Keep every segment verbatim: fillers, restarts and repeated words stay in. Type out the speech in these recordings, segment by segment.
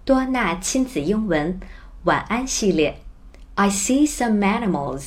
多纳亲子英文晚安系列 I see some animals。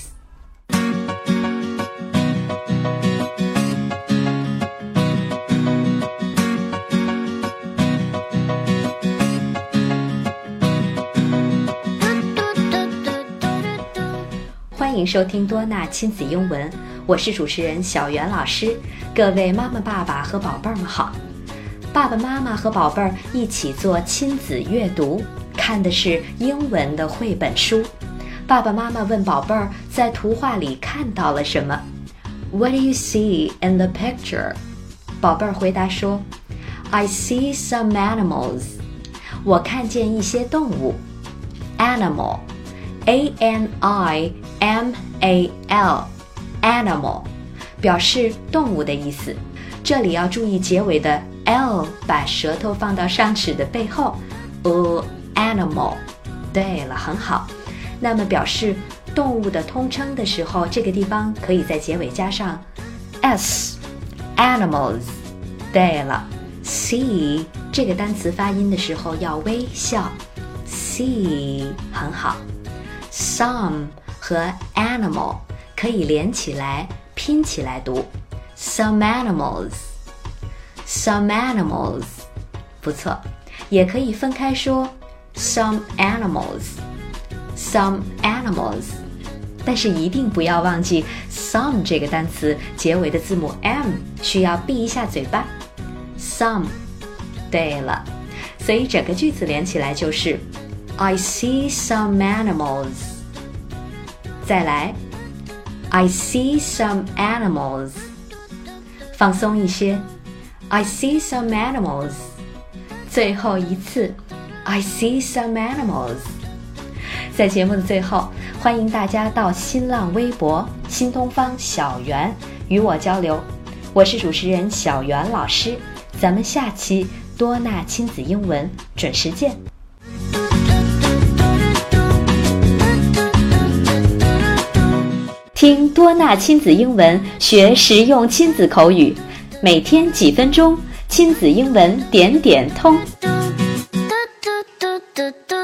欢迎收听多纳亲子英文，我是主持人小袁老师。各位妈妈爸爸和宝贝儿们好。爸爸妈妈和宝贝儿一起做亲子阅读，看的是英文的绘本书。爸爸妈妈问宝贝儿在图画里看到了什么？ What do you see in the picture? 宝贝儿回答说 I see some animals. 我看见一些动物。 Animal A N I M A L Animal 表示动物的意思，这里要注意结尾的 L 把舌头放到上齿的背后，呃 animal。 对了，很好。那么表示动物的通称的时候，这个地方可以在结尾加上 s animals。 对了， see 这个单词发音的时候要微笑， see 很好。 some 和 animal 可以连起来拼起来读 some animals some animals 不错，也可以分开说 some animals some animals， 但是一定不要忘记 some 这个单词结尾的字母 m 需要闭一下嘴巴 some。 对了，所以整个句子连起来就是 I see some animals。 再来 I see some animals。 放松一些I see some animals。 最后一次 I see some animals。 在节目的最后，欢迎大家到新浪微博新东方小袁与我交流。我是主持人小袁老师，咱们下期多纳亲子英文准时见。听多纳亲子英文，学实用亲子口语，每天几分钟，亲子英文点点通。